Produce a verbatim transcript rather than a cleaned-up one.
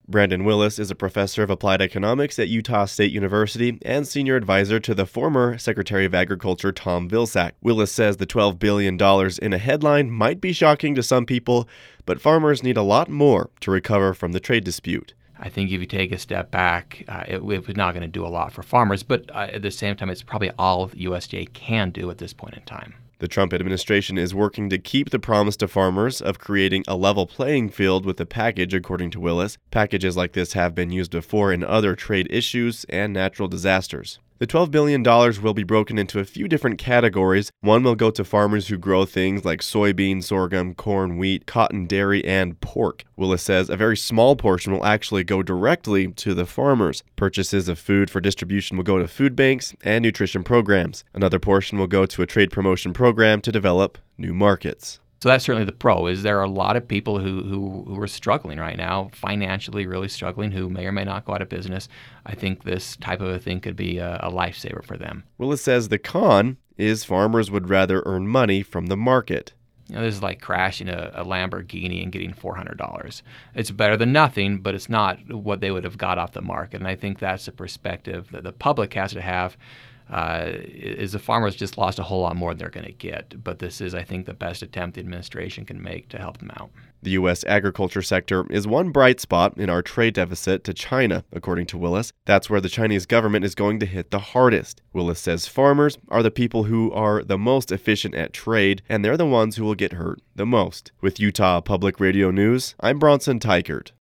Brandon Willis is a professor of applied economics at Utah State University and senior advisor to the former Secretary of Agriculture Tom Vilsack. Willis says the twelve billion dollars in a headline might be shocking to some people, but farmers need a lot more to recover from the trade dispute. I think if you take a step back, uh, it, it's not going to do a lot for farmers, but uh, at the same time, it's probably all the U S D A can do at this point in time. The Trump administration is working to keep the promise to farmers of creating a level playing field with the package, according to Willis. Packages like this have been used before in other trade issues and natural disasters. The twelve billion dollars will be broken into a few different categories. One will go to farmers who grow things like soybean, sorghum, corn, wheat, cotton, dairy, and pork. Willis says a very small portion will actually go directly to the farmers. Purchases of food for distribution will go to food banks and nutrition programs. Another portion will go to a trade promotion program to develop new markets. So that's certainly the pro, is there are a lot of people who, who, who are struggling right now, financially really struggling, who may or may not go out of business. I think this type of a thing could be a, a lifesaver for them. Willis says the con is farmers would rather earn money from the market. You know, this is like crashing a, a Lamborghini and getting four hundred dollars. It's better than nothing, but it's not what they would have got off the market. And I think that's a perspective that the public has to have. Uh, is the farmers just lost a whole lot more than they're going to get. But this is, I think, the best attempt the administration can make to help them out. The U S agriculture sector is one bright spot in our trade deficit to China, according to Willis. That's where the Chinese government is going to hit the hardest. Willis says farmers are the people who are the most efficient at trade, and they're the ones who will get hurt the most. With Utah Public Radio News, I'm Bronson Tykert.